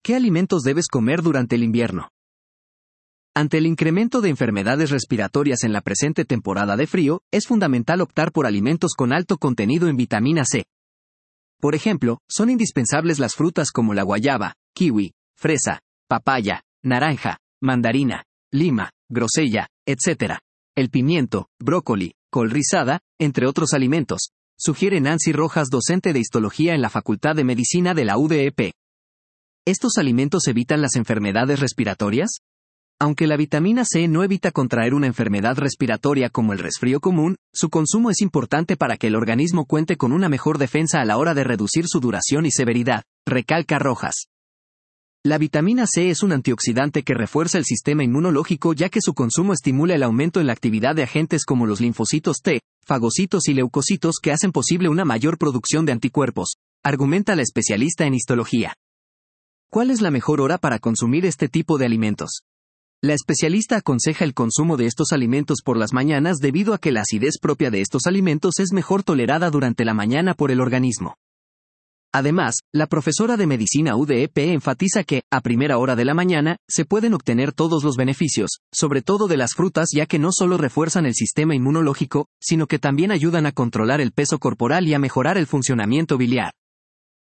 ¿Qué alimentos debes comer durante el invierno? Ante el incremento de enfermedades respiratorias en la presente temporada de frío, es fundamental optar por alimentos con alto contenido en vitamina C. Por ejemplo, son indispensables las frutas como la guayaba, kiwi, fresa, papaya, naranja, mandarina, lima, grosella, etc. El pimiento, brócoli, col rizada, entre otros alimentos, sugiere Nancy Rojas, docente de histología en la Facultad de Medicina de la UDEP. ¿Estos alimentos evitan las enfermedades respiratorias? Aunque la vitamina C no evita contraer una enfermedad respiratoria como el resfrío común, su consumo es importante para que el organismo cuente con una mejor defensa a la hora de reducir su duración y severidad, recalca Rojas. La vitamina C es un antioxidante que refuerza el sistema inmunológico ya que su consumo estimula el aumento en la actividad de agentes como los linfocitos T, fagocitos y leucocitos que hacen posible una mayor producción de anticuerpos, argumenta la especialista en histología. ¿Cuál es la mejor hora para consumir este tipo de alimentos? La especialista aconseja el consumo de estos alimentos por las mañanas debido a que la acidez propia de estos alimentos es mejor tolerada durante la mañana por el organismo. Además, la profesora de medicina UDEP enfatiza que, a primera hora de la mañana, se pueden obtener todos los beneficios, sobre todo de las frutas ya que no solo refuerzan el sistema inmunológico, sino que también ayudan a controlar el peso corporal y a mejorar el funcionamiento biliar.